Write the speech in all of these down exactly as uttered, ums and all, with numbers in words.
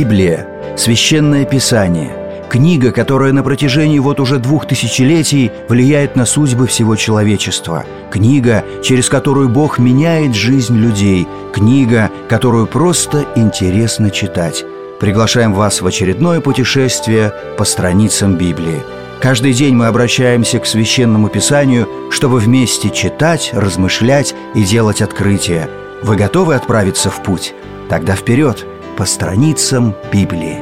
Библия – священное писание, книга, которая на протяжении вот уже двух тысячелетий влияет на судьбы всего человечества, книга, через которую Бог меняет жизнь людей, книга, которую просто интересно читать. Приглашаем вас в очередное путешествие по страницам Библии. Каждый день мы обращаемся к Священному Писанию, чтобы вместе читать, размышлять и делать открытия. Вы готовы отправиться в путь? Тогда вперед, по страницам Библии.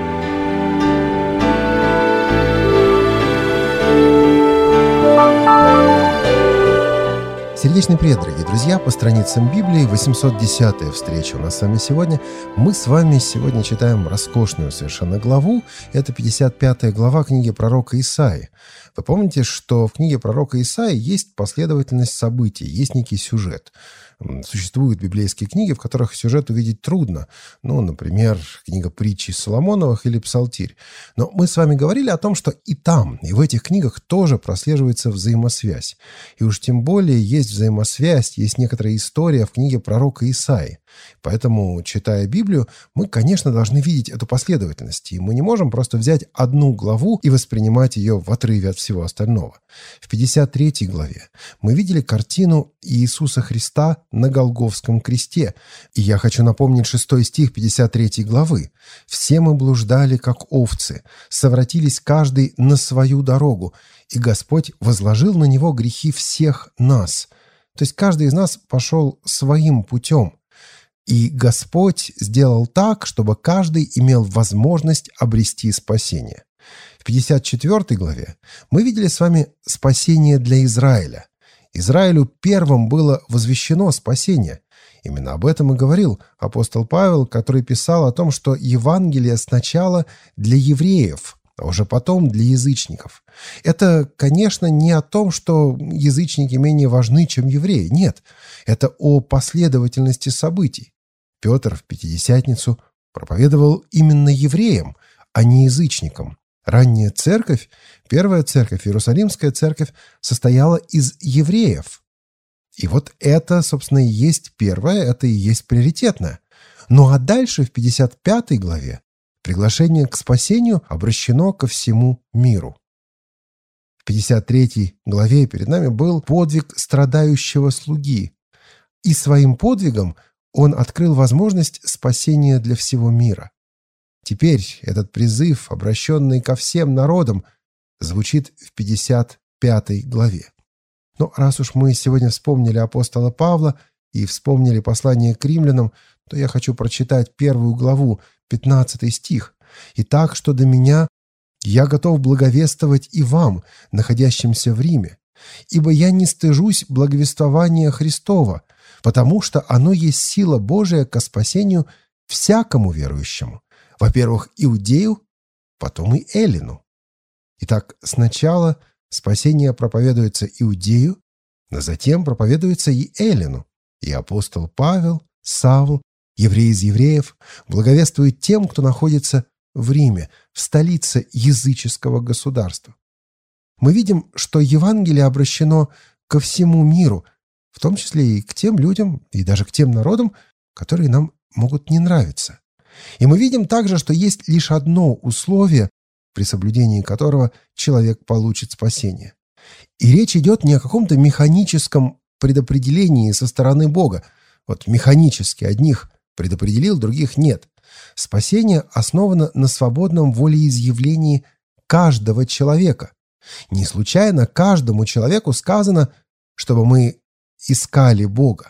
Сердечный привет, дорогие друзья, по страницам Библии, восемьсот десятая встреча у нас с вами сегодня. Мы с вами сегодня читаем роскошную совершенно главу. Это пятьдесят пятая глава книги пророка Исаии. Вы помните, что в книге пророка Исаии есть последовательность событий, есть некий сюжет. Существуют библейские книги, в которых сюжет увидеть трудно. Ну, например, книга притчи Соломоновых или Псалтирь. Но мы с вами говорили о том, что и там, и в этих книгах тоже прослеживается взаимосвязь. И уж тем более есть взаимосвязь, есть некоторая история в книге пророка Исаии. Поэтому, читая Библию, мы, конечно, должны видеть эту последовательность. И мы не можем просто взять одну главу и воспринимать ее в отрыве от всего остального. В пятьдесят третьей главе мы видели картину Иисуса Христа на Голгофском кресте. И я хочу напомнить шестой стих пятьдесят третьей главы. «Все мы блуждали, как овцы, совратились каждый на свою дорогу, и Господь возложил на него грехи всех нас». То есть каждый из нас пошел своим путем. И Господь сделал так, чтобы каждый имел возможность обрести спасение. В пятьдесят четвёртой главе мы видели с вами спасение для Израиля. Израилю первым было возвещено спасение. Именно об этом и говорил апостол Павел, который писал о том, что Евангелие сначала для евреев, а уже потом для язычников. Это, конечно, не о том, что язычники менее важны, чем евреи. Нет, это о последовательности событий. Петр в Пятидесятницу проповедовал именно евреям, а не язычникам. Ранняя церковь, первая церковь, Иерусалимская церковь, состояла из евреев. И вот это, собственно, и есть первое, это и есть приоритетное. Ну а дальше, в пятьдесят пятой главе, приглашение к спасению обращено ко всему миру. В пятьдесят третьей главе перед нами был подвиг страдающего слуги. И своим подвигом он открыл возможность спасения для всего мира. Теперь этот призыв, обращенный ко всем народам, звучит в пятьдесят пятой главе. Но раз уж мы сегодня вспомнили апостола Павла и вспомнили послание к римлянам, то я хочу прочитать первую главу, пятнадцатый стих. «Итак, что до меня, я готов благовествовать и вам, находящимся в Риме, ибо я не стыжусь благовествования Христова, потому что оно есть сила Божия ко спасению всякому верующему, во-первых, иудею, потом и эллину». Итак, сначала спасение проповедуется иудею, а затем проповедуется и эллину. И апостол Павел, Савл, еврей из евреев, благовествует тем, кто находится в Риме, в столице языческого государства. Мы видим, что Евангелие обращено ко всему миру, в том числе и к тем людям, и даже к тем народам, которые нам могут не нравиться. И мы видим также, что есть лишь одно условие, при соблюдении которого человек получит спасение. И речь идет не о каком-то механическом предопределении со стороны Бога. Вот механически одних предопределил, других нет. Спасение основано на свободном волеизъявлении каждого человека. Не случайно каждому человеку сказано, чтобы мы искали Бога.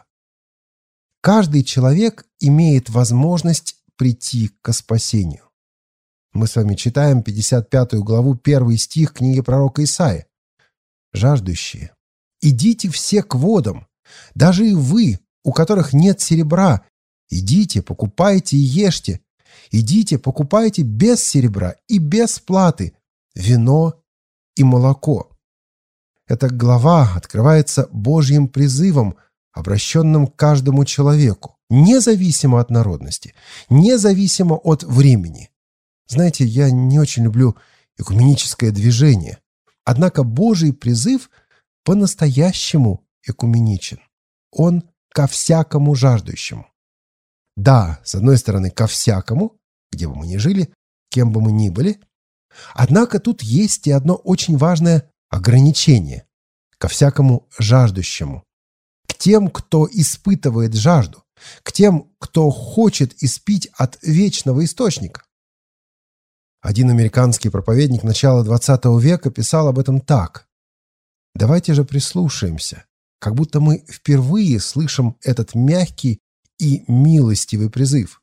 Каждый человек имеет возможность прийти к спасению. Мы с вами читаем пятьдесят пятую главу, первый стих книги пророка Исаии. «Жаждущие, идите все к водам, даже и вы, у которых нет серебра, идите, покупайте и ешьте, идите, покупайте без серебра и без платы вино и молоко». Эта глава открывается Божьим призывом, обращенным к каждому человеку, независимо от народности, независимо от времени. Знаете, я не очень люблю экуменическое движение, однако Божий призыв по-настоящему экуменичен. Он ко всякому жаждущему. Да, с одной стороны, ко всякому, где бы мы ни жили, кем бы мы ни были. Однако тут есть и одно очень важное ограничение ко всякому жаждущему, к тем, кто испытывает жажду, к тем, кто хочет испить от вечного источника. Один американский проповедник начала двадцатого века писал об этом так: «Давайте же прислушаемся, как будто мы впервые слышим этот мягкий и милостивый призыв.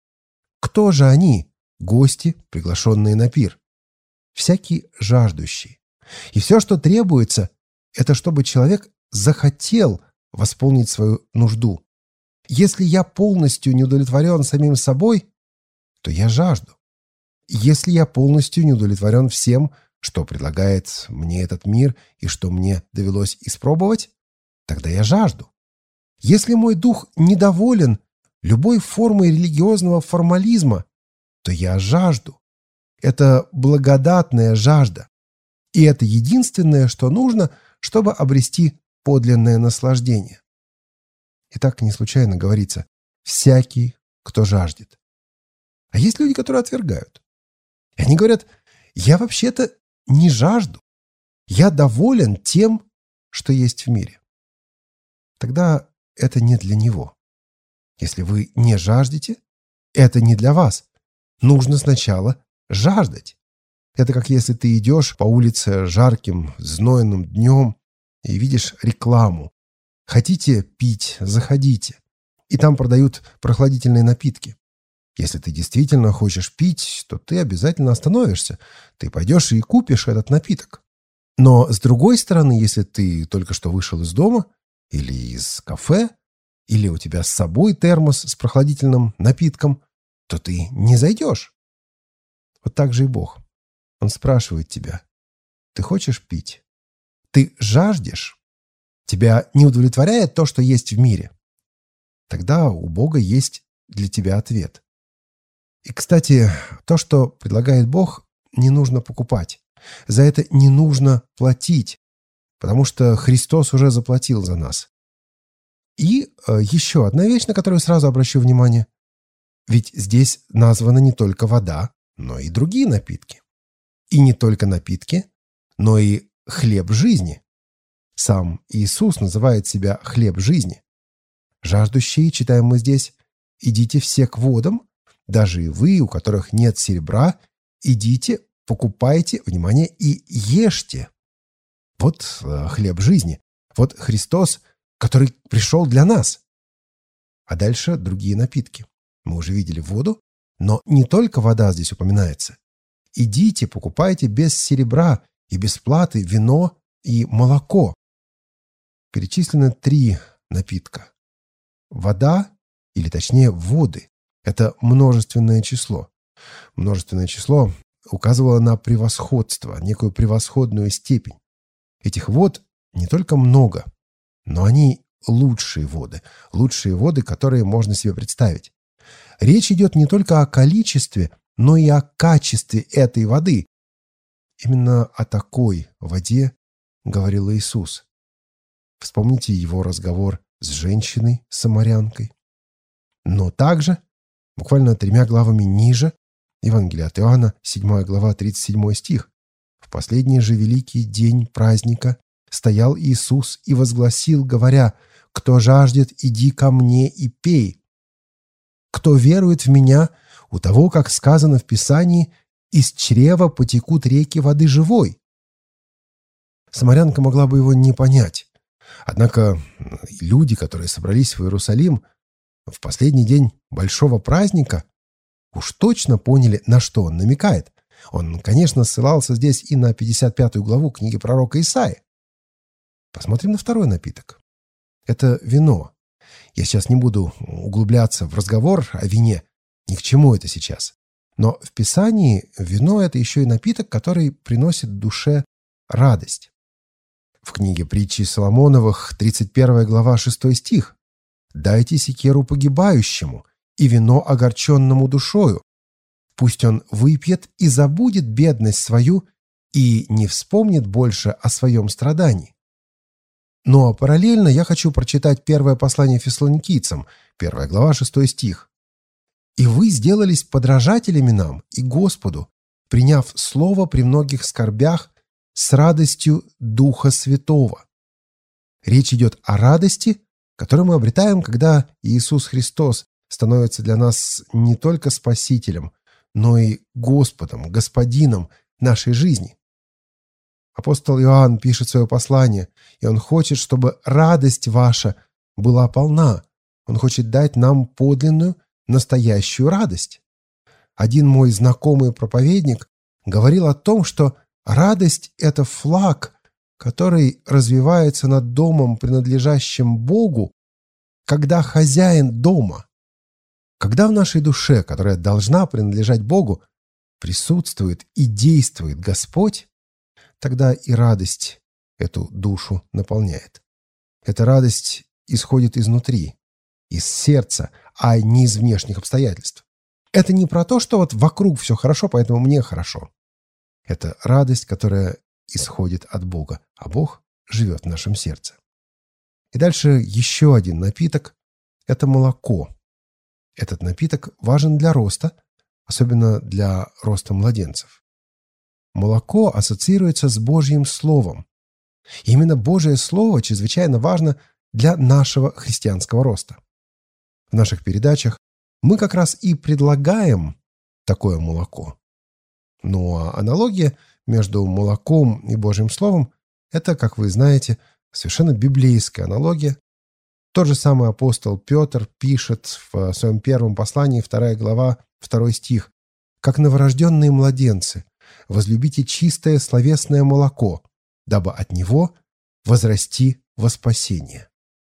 Кто же они, гости, приглашенные на пир? Всякий жаждущий. И все, что требуется, это чтобы человек захотел восполнить свою нужду. Если я полностью не удовлетворен самим собой, то я жажду. Если я полностью не удовлетворен всем, что предлагает мне этот мир и что мне довелось испробовать, тогда я жажду. Если мой дух недоволен любой формой религиозного формализма, то я жажду. Это благодатная жажда. И это единственное, что нужно, чтобы обрести подлинное наслаждение. И так не случайно говорится: «всякий, кто жаждет». А есть люди, которые отвергают. И они говорят: «Я вообще-то не жажду. Я доволен тем, что есть в мире». Тогда это не для него. Если вы не жаждете, это не для вас. Нужно сначала жаждать. Это как если ты идешь по улице жарким, знойным днем и видишь рекламу. Хотите пить, заходите. И там продают прохладительные напитки. Если ты действительно хочешь пить, то ты обязательно остановишься. Ты пойдешь и купишь этот напиток. Но с другой стороны, если ты только что вышел из дома или из кафе, или у тебя с собой термос с прохладительным напитком, то ты не зайдешь. Вот так же и Бог. Он спрашивает тебя: ты хочешь пить? Ты жаждешь? Тебя не удовлетворяет то, что есть в мире? Тогда у Бога есть для тебя ответ. И, кстати, то, что предлагает Бог, не нужно покупать. За это не нужно платить, потому что Христос уже заплатил за нас. И э, еще одна вещь, на которую сразу обращу внимание. Ведь здесь названа не только вода, но и другие напитки. И не только напитки, но и хлеб жизни. Сам Иисус называет себя хлеб жизни. Жаждущие, читаем мы здесь, идите все к водам, даже и вы, у которых нет серебра, идите, покупайте, внимание, и ешьте. Вот э, хлеб жизни. Вот Христос, который пришел для нас. А дальше другие напитки. Мы уже видели воду, но не только вода здесь упоминается. Идите, покупайте без серебра и без платы вино и молоко. Перечислены три напитка. Вода, или точнее воды, это множественное число. Множественное число указывало на превосходство, некую превосходную степень. Этих вод не только много, но они лучшие воды, лучшие воды, которые можно себе представить. Речь идет не только о количестве, но и о качестве этой воды. Именно о такой воде говорил Иисус. Вспомните его разговор с женщиной-самарянкой. Но также, буквально тремя главами ниже, Евангелие от Иоанна, седьмая глава, тридцать седьмой стих. «В последний же великий день праздника стоял Иисус и возгласил, говоря: кто жаждет, иди ко мне и пей. Кто верует в меня, у того, как сказано в Писании, из чрева потекут реки воды живой». Самарянка могла бы его не понять. Однако люди, которые собрались в Иерусалим в последний день большого праздника, уж точно поняли, на что он намекает. Он, конечно, ссылался здесь и на пятьдесят пятую главу книги пророка Исаии. Посмотрим на второй напиток. Это вино. Я сейчас не буду углубляться в разговор о вине. Ни к чему это сейчас. Но в Писании вино – это еще и напиток, который приносит душе радость. В книге притчи Соломоновых, тридцать первая глава, шестой стих. «Дайте секеру погибающему и вино огорченному душою. Пусть он выпьет и забудет бедность свою и не вспомнит больше о своем страдании». Но параллельно я хочу прочитать первое послание Фессалоникийцам, первая глава, шестой стих. И вы сделались подражателями нам и Господу, приняв слово при многих скорбях с радостью Духа Святого». Речь идет о радости, которую мы обретаем, когда Иисус Христос становится для нас не только Спасителем, но и Господом, Господином нашей жизни. Апостол Иоанн пишет свое послание, и он хочет, чтобы радость ваша была полна. Он хочет дать нам подлинную, настоящую радость. Один мой знакомый проповедник говорил о том, что радость – это флаг, который развивается над домом, принадлежащим Богу, когда хозяин дома. Когда в нашей душе, которая должна принадлежать Богу, присутствует и действует Господь, тогда и радость эту душу наполняет. Эта радость исходит изнутри, из сердца, а не из внешних обстоятельств. Это не про то, что вот вокруг все хорошо, поэтому мне хорошо. Это радость, которая исходит от Бога, а Бог живет в нашем сердце. И дальше еще один напиток – это молоко. Этот напиток важен для роста, особенно для роста младенцев. Молоко ассоциируется с Божьим Словом. И именно Божие Слово чрезвычайно важно для нашего христианского роста. В наших передачах мы как раз и предлагаем такое молоко. Ну а аналогия между молоком и Божьим Словом – это, как вы знаете, совершенно библейская аналогия. Тот же самый апостол Петр пишет в своем первом послании, вторая глава, второй стих: «Как новорожденные младенцы, возлюбите чистое словесное молоко, дабы от него возрасти во спасение».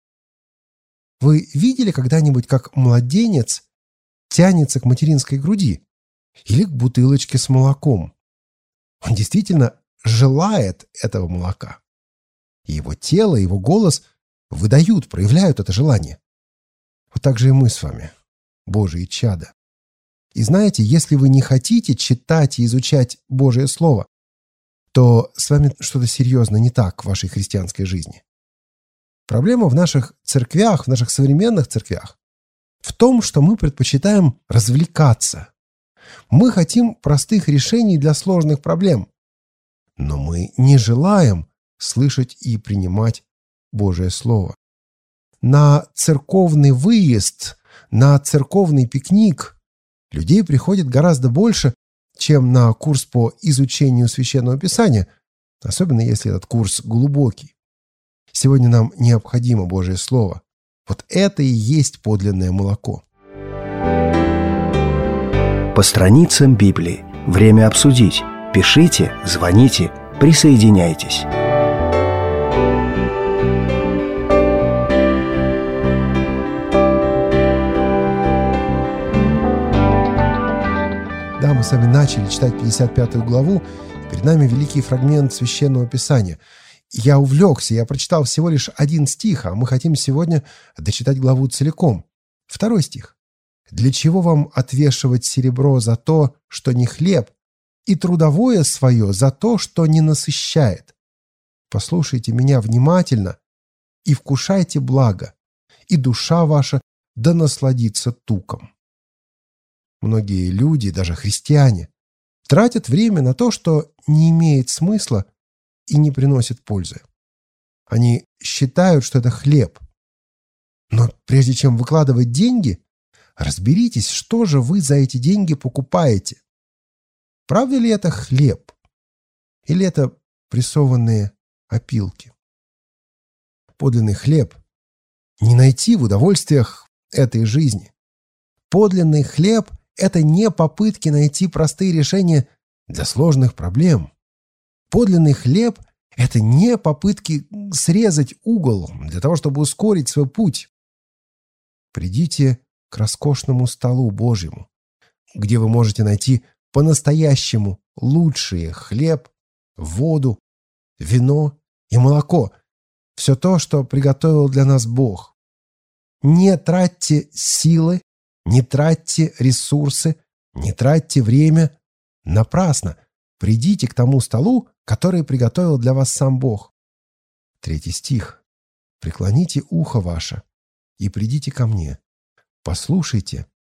Вы видели когда-нибудь, как младенец тянется к материнской груди или к бутылочке с молоком? Он действительно желает этого молока. И его тело, его голос выдают, проявляют это желание. Вот так же и мы с вами, Божьи чада. И знаете, если вы не хотите читать и изучать Божие Слово, то с вами что-то серьезно не так в вашей христианской жизни. Проблема в наших церквях, в наших современных церквях, в том, что мы предпочитаем развлекаться. Мы хотим простых решений для сложных проблем, но мы не желаем слышать и принимать Божие Слово. На церковный выезд, на церковный пикник людей приходит гораздо больше, чем на курс по изучению Священного Писания, особенно если этот курс глубокий. Сегодня нам необходимо Божие Слово. Вот это и есть подлинное молоко. По страницам Библии. Время обсудить. Пишите, звоните, присоединяйтесь. Да, мы с вами начали читать пятьдесят пятую главу. Перед нами великий фрагмент Священного Писания. Я увлекся, я прочитал всего лишь один стих, а мы хотим сегодня дочитать главу целиком. Второй стих. «Для чего вам отвешивать серебро за то, что не хлеб, и трудовое свое за то, что не насыщает? Послушайте меня внимательно и вкушайте благо, и душа ваша да насладится туком». Многие люди, даже христиане, тратят время на то, что не имеет смысла и не приносит пользы. Они считают, что это хлеб. Но прежде чем выкладывать деньги, разберитесь, что же вы за эти деньги покупаете. Правда ли это хлеб? Или это прессованные опилки? Подлинный хлеб не найти в удовольствиях этой жизни. Подлинный хлеб – это не попытки найти простые решения для сложных проблем. Подлинный хлеб – это не попытки срезать угол для того, чтобы ускорить свой путь. Придите к роскошному столу Божьему, где вы можете найти по-настоящему лучшие хлеб, воду, вино и молоко. Все то, что приготовил для нас Бог. Не тратьте силы, не тратьте ресурсы, не тратьте время напрасно. Придите к тому столу, который приготовил для вас сам Бог. Третий стих. «Преклоните ухо ваше и придите ко мне. Послушайте,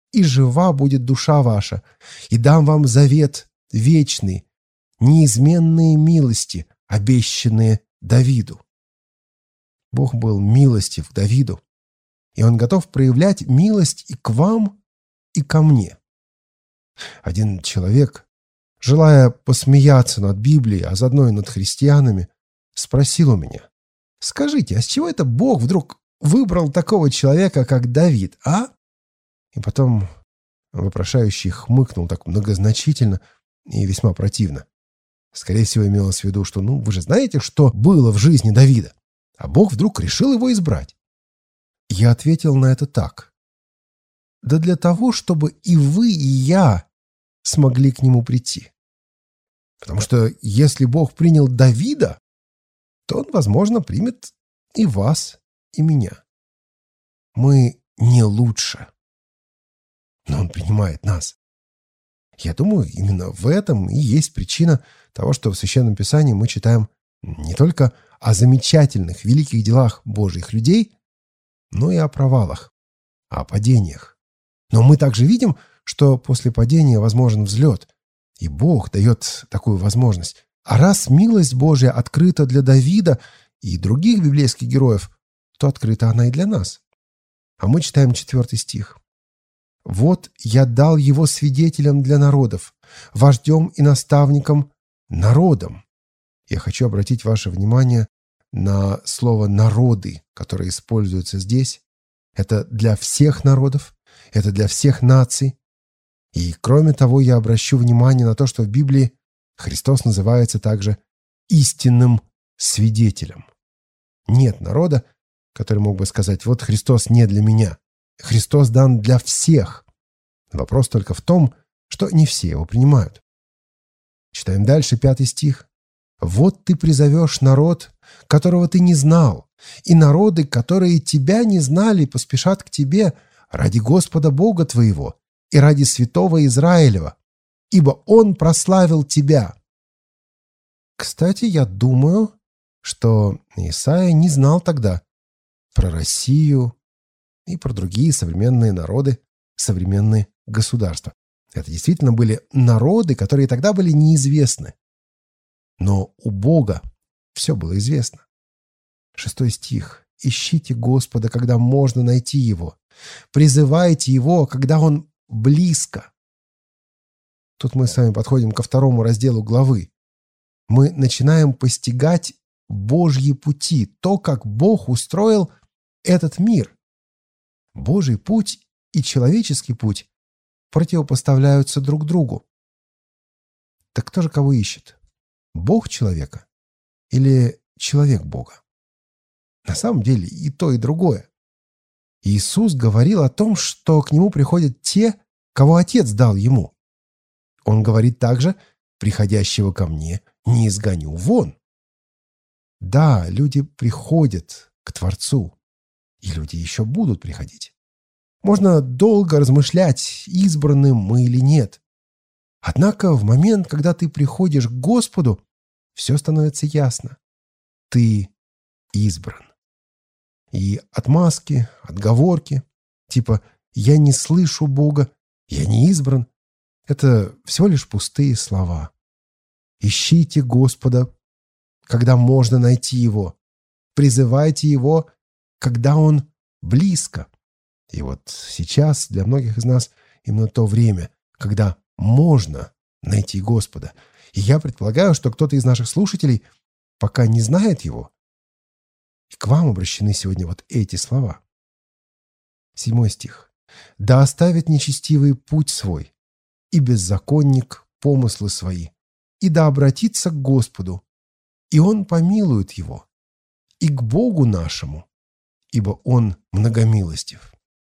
и жива будет душа ваша, и дам вам завет вечный, неизменные милости, обещанные Давиду». Бог был милостив к Давиду, и Он готов проявлять милость и к вам, и ко мне. Один человек, желая посмеяться над Библией, а заодно и над христианами, спросил у меня: «Скажите, а с чего это Бог вдруг выбрал такого человека, как Давид, а?» И потом вопрошающий хмыкнул так многозначительно и весьма противно. Скорее всего, имелось в виду, что, ну, вы же знаете, что было в жизни Давида, а Бог вдруг решил его избрать. Я ответил на это так: да для того, чтобы и вы, и я смогли к нему прийти. Потому что если Бог принял Давида, то Он, возможно, примет и вас, и меня. Мы не лучше, но Он принимает нас. Я думаю, именно в этом и есть причина того, что в Священном Писании мы читаем не только о замечательных, великих делах Божьих людей, но и о провалах, о падениях. Но мы также видим, что после падения возможен взлет, и Бог дает такую возможность. А раз милость Божья открыта для Давида и других библейских героев, то открыта она и для нас. А мы читаем четвертый стих. «Вот я дал его свидетелем для народов, вождем и наставником народам». Я хочу обратить ваше внимание на слово «народы», которое используется здесь. Это для всех народов, это для всех наций. И кроме того, я обращу внимание на то, что в Библии Христос называется также истинным свидетелем. Нет народа, который мог бы сказать: вот Христос не для меня. Христос дан для всех. Вопрос только в том, что не все его принимают. Читаем дальше, пятый стих. «Вот ты призовешь народ, которого ты не знал, и народы, которые тебя не знали, поспешат к тебе ради Господа Бога твоего и ради святого Израилева, ибо Он прославил тебя». Кстати, я думаю, что Исаия не знал тогда про Россию и про другие современные народы, современные государства. Это действительно были народы, которые тогда были неизвестны. Но у Бога все было известно. Шестой стих. «Ищите Господа, когда можно найти Его. Призывайте Его, когда Он близко». Тут мы с вами подходим ко второму разделу главы. Мы начинаем постигать Божьи пути, то, как Бог устроил этот мир. Божий путь и человеческий путь противопоставляются друг другу. Так кто же кого ищет? Бог человека или человек Бога? На самом деле и то, и другое. Иисус говорил о том, что к Нему приходят те, кого Отец дал Ему. Он говорит также: «Приходящего ко мне не изгоню вон». Да, люди приходят к Творцу, и люди еще будут приходить. Можно долго размышлять, избранным мы или нет. Однако в момент, когда ты приходишь к Господу, все становится ясно. Ты избран. И отмазки, отговорки, типа «я не слышу Бога», «я не избран» — это всего лишь пустые слова. Ищите Господа, когда можно найти Его. Призывайте Его, когда Он близко. И вот сейчас для многих из нас именно то время, когда можно найти Господа. И я предполагаю, что кто-то из наших слушателей пока не знает Его. И к вам обращены сегодня вот эти слова. Седьмой стих. «Да оставит нечестивый путь свой, и беззаконник помыслы свои, и да обратится к Господу, и Он помилует его, и к Богу нашему, ибо Он многомилостив».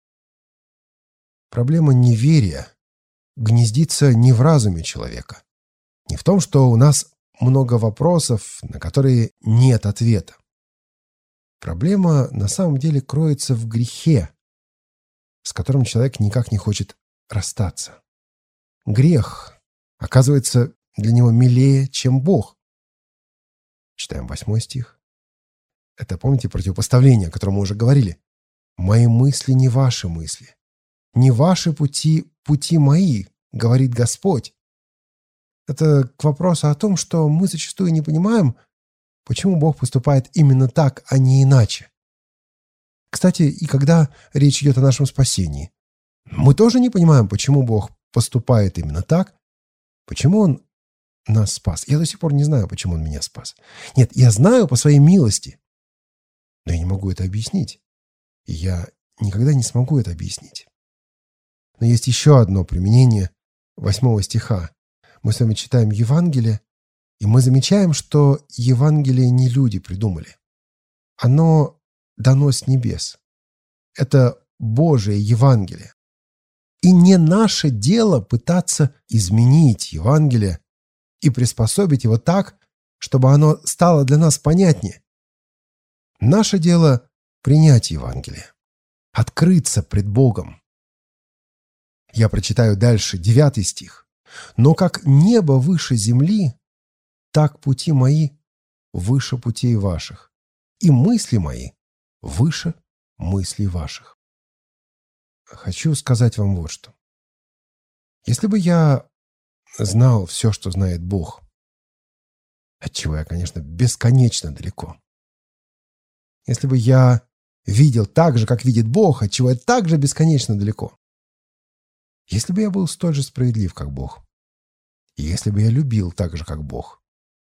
Проблема неверия гнездится не в разуме человека, не в том, что у нас много вопросов, на которые нет ответа. Проблема на самом деле кроется в грехе, с которым человек никак не хочет расстаться. Грех, оказывается, для него милее, чем Бог. Читаем восьмой стих. Это, помните, противопоставление, о котором мы уже говорили. «Мои мысли не ваши мысли, не ваши пути, пути мои, говорит Господь. Это к вопросу о том, что мы зачастую не понимаем, почему Бог поступает именно так, а не иначе. Кстати, и когда речь идет о нашем спасении, мы тоже не понимаем, почему Бог поступает именно так, почему Он нас спас. Я до сих пор не знаю, почему Он меня спас. Нет, я знаю по своей милости, но я не могу это объяснить. И я никогда не смогу это объяснить. Но есть еще одно применение восьмого стиха. Мы с вами читаем Евангелие, и мы замечаем, что Евангелие не люди придумали. Оно дано с небес. Это Божие Евангелие. И не наше дело пытаться изменить Евангелие и приспособить его так, чтобы оно стало для нас понятнее. Наше дело – принять Евангелие, открыться пред Богом. Я прочитаю дальше девятый стих. «Но как небо выше земли, так пути мои выше путей ваших, и мысли мои выше мыслей ваших». Хочу сказать вам вот что. Если бы я знал все, что знает Бог, от чего я, конечно, бесконечно далеко, если бы я видел так же, как видит Бог, от чего я также бесконечно далеко, если бы я был столь же справедлив, как Бог, и если бы я любил так же, как Бог,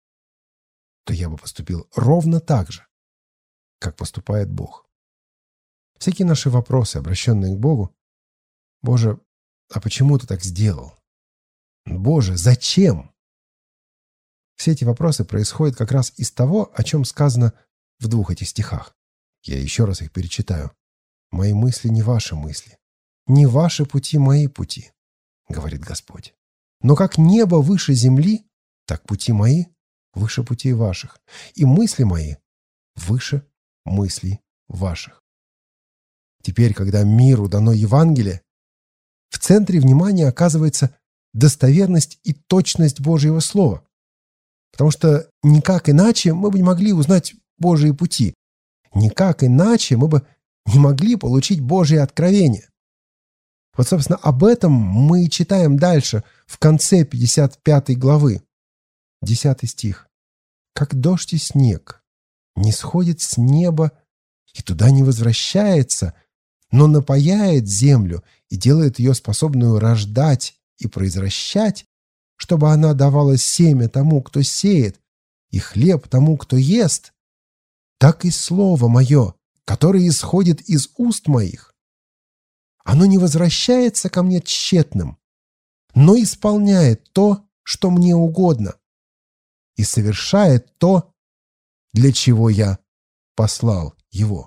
то я бы поступил ровно так же, как поступает Бог. Всякие наши вопросы, обращенные к Богу: «Боже, а почему ты так сделал? Боже, зачем?» Все эти вопросы происходят как раз из того, о чем сказано в двух этих стихах. Я еще раз их перечитаю. «Мои мысли не ваши мысли, не ваши пути мои пути, говорит Господь. Но как небо выше земли, так пути мои выше путей ваших, и мысли мои выше мыслей ваших». Теперь, когда миру дано Евангелие, в центре внимания оказывается достоверность и точность Божьего Слова. Потому что никак иначе мы бы не могли узнать Божьи пути. Никак иначе мы бы не могли получить Божье откровение. Вот, собственно, об этом мы и читаем дальше, в конце пятьдесят пятой главы. десятый стих. «Как дождь и снег не сходит с неба и туда не возвращается, но напояет землю и делает ее способную рождать и произвращать, чтобы она давала семя тому, кто сеет, и хлеб тому, кто ест, так и слово мое, которое исходит из уст моих. Оно не возвращается ко мне тщетным, но исполняет то, что мне угодно, и совершает то, для чего я послал его».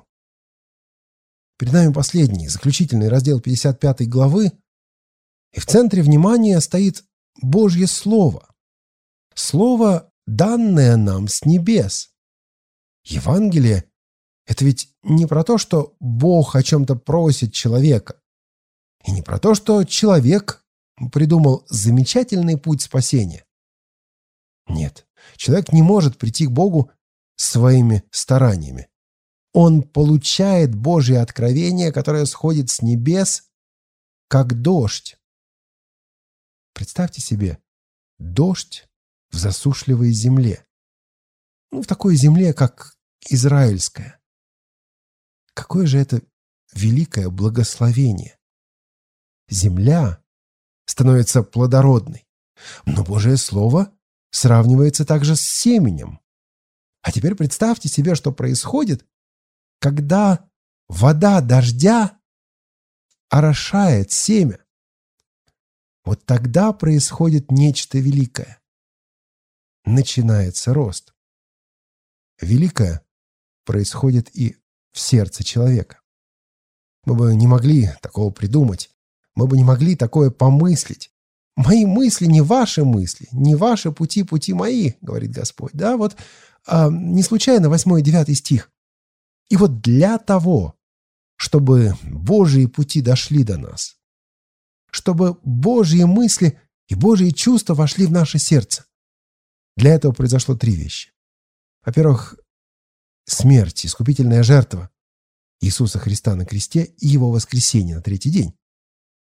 Перед нами последний, заключительный раздел пятьдесят пятой главы, и в центре внимания стоит Божье Слово. Слово, данное нам с небес. Евангелие – это ведь не про то, что Бог о чем-то просит человека, и не про то, что человек придумал замечательный путь спасения. Нет, человек не может прийти к Богу своими стараниями. Он получает Божье откровение, которое сходит с небес, как дождь. Представьте себе дождь в засушливой земле. Ну, в такой земле, как израильская. Какое же это великое благословение! Земля становится плодородной, но Божие Слово сравнивается также с семенем. А теперь представьте себе, что происходит, когда вода дождя орошает семя. Вот тогда происходит нечто великое. Начинается рост. Великое происходит и в сердце человека. Мы бы не могли такого придумать. Мы бы не могли такое помыслить. «Мои мысли не ваши мысли, не ваши пути пути мои», говорит Господь. Да, вот а, не случайно восьмой и девятый стих. И вот для того, чтобы Божьи пути дошли до нас, чтобы Божьи мысли и Божьи чувства вошли в наше сердце, для этого произошло три вещи. Во-первых, смерть, искупительная жертва Иисуса Христа на кресте и Его воскресение на третий день.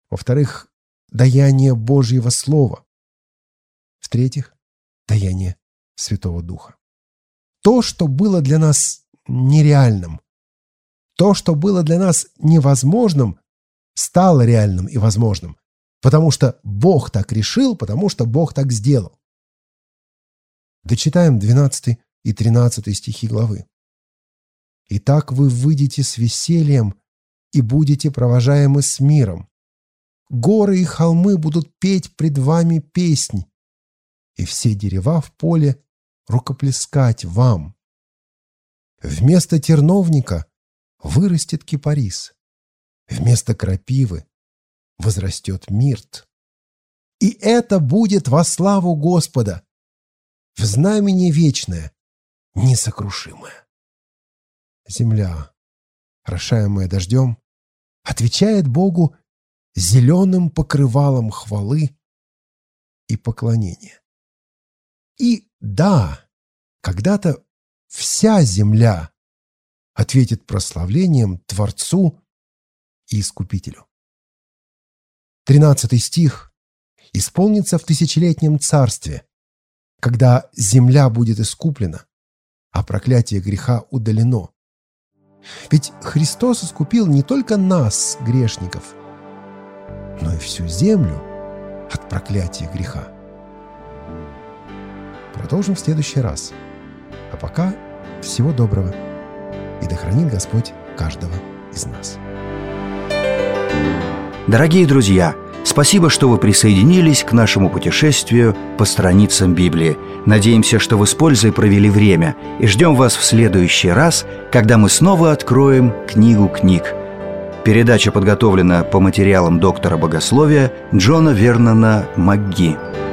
Во-вторых, даяние Божьего Слова. В-третьих, даяние Святого Духа. То, что было для нас нереальным, то, что было для нас невозможным, стало реальным и возможным, потому что Бог так решил, потому что Бог так сделал. Дочитаем двенадцатый и тринадцатый стихи главы. «Итак вы выйдете с весельем и будете провожаемы с миром. Горы и холмы будут петь пред вами песнь, и все дерева в поле рукоплескать вам. Вместо терновника вырастет кипарис, вместо крапивы возрастет мирт. И это будет во славу Господа, в знамение вечное, несокрушимое». Земля, орошаемая дождем, отвечает Богу зеленым покрывалом хвалы и поклонения. И да, когда-то вся земля ответит прославлением Творцу и Искупителю. Тринадцатый стих исполнится в тысячелетнем царстве, когда земля будет искуплена, а проклятие греха удалено. Ведь Христос искупил не только нас, грешников, но и всю землю от проклятия греха. Продолжим в следующий раз. А пока всего доброго. И да хранит Господь каждого из нас. Дорогие друзья, спасибо, что вы присоединились к нашему путешествию по страницам Библии. Надеемся, что вы с пользой провели время, и ждем вас в следующий раз, когда мы снова откроем книгу книг. Передача подготовлена по материалам доктора богословия Джона Вернона МакГи.